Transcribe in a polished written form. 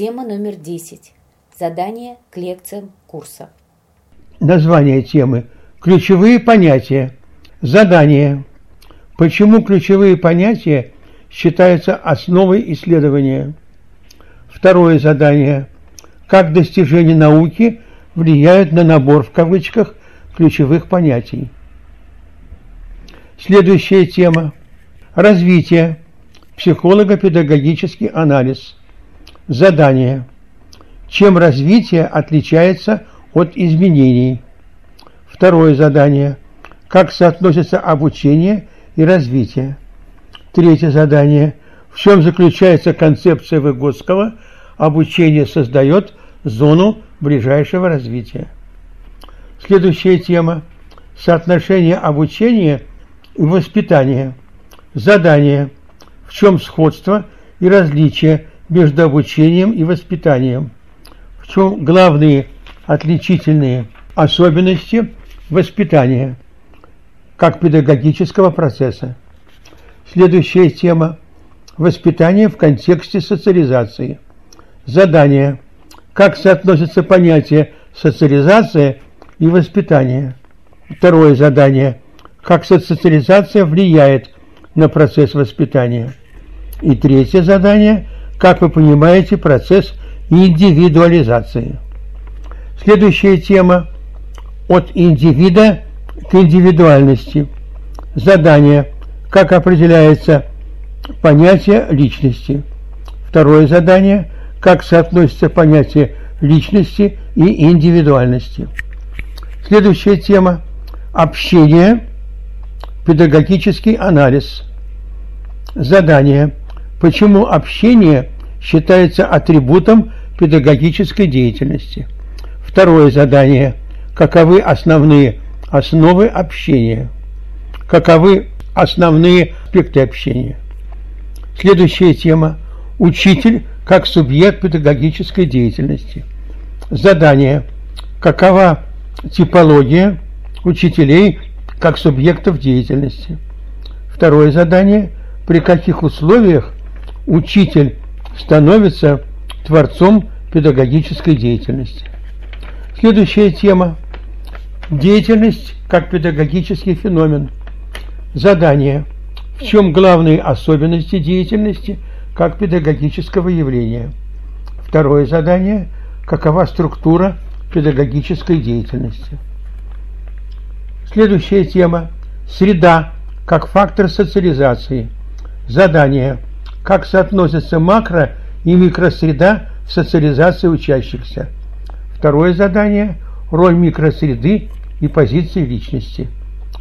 Тема номер 10. Задание к лекциям курса. Название темы. Ключевые понятия. Задание. Почему ключевые понятия считаются основой исследования? Второе задание. Как достижения науки влияют на набор, в кавычках, ключевых понятий? Следующая тема. Развитие. Психолого-педагогический анализ. Задание. Чем развитие отличается от изменений? Второе задание. Как соотносятся обучение и развитие? Третье задание. В чем заключается концепция Выгодского? Обучение создает зону ближайшего развития. Следующая тема. Соотношение обучения и воспитания. Задание. В чем сходство и различие между обучением и воспитанием? В чем главные отличительные особенности воспитания как педагогического процесса? Следующая тема. Воспитание в контексте социализации. Задание. Как соотносятся понятия социализация и воспитание? Второе задание. Как социализация влияет на процесс воспитания? И третье задание. Как вы понимаете процесс индивидуализации? Следующая тема. От индивида к индивидуальности. Задание. Как определяется понятие личности? Второе задание. Как соотносятся понятия личности и индивидуальности? Следующая тема. Общение. Педагогический анализ. Задание. Почему общение считается атрибутом педагогической деятельности? Второе задание. Каковы основные основы общения? Каковы основные аспекты общения? Следующая тема. Учитель как субъект педагогической деятельности. Задание. Какова типология учителей как субъектов деятельности? Второе задание. При каких условиях учитель становится творцом педагогической деятельности? Следующая тема. Деятельность как педагогический феномен. Задание. В чем главные особенности деятельности как педагогического явления? Второе задание. Какова структура педагогической деятельности? Следующая тема. Среда как фактор социализации. Задание. Как соотносятся макро- и микросреда в социализации учащихся? Второе задание. Роль микросреды и позиции личности.